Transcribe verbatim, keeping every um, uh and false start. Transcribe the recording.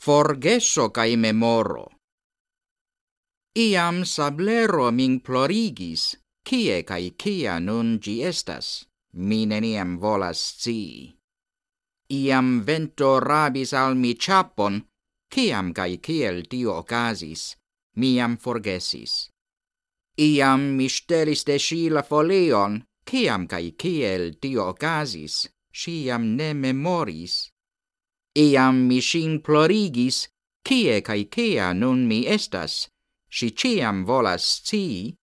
Forgeso cae memoro. Iam sablero min plorigis, kie cae kia nun gi estas, mi neniam volas scii. Iam vento rabis al mi chapon, kiam cae kiel tio ocasis, mi jam forgesis. Iam mi stelis de si la folion, kiam cae kiel tio ocasis, si jam ne memoris. Iam mi sin plorigis, kie cae kia nun mi estas, si ciam volas scii,